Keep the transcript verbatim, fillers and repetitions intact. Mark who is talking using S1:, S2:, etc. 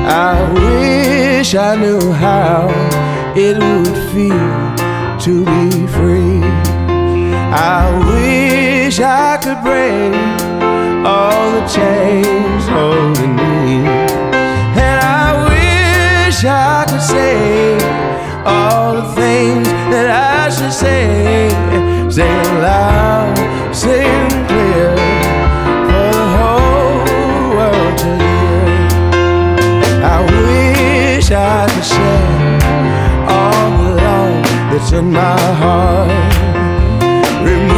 S1: I wish I knew how it would feel to be free. I wish I could break all the chains holding me, and I wish I could say all the things that I should say. Say it loud, say it clear, for the whole world to hear. I wish I could share all the love that's in my heart. Remember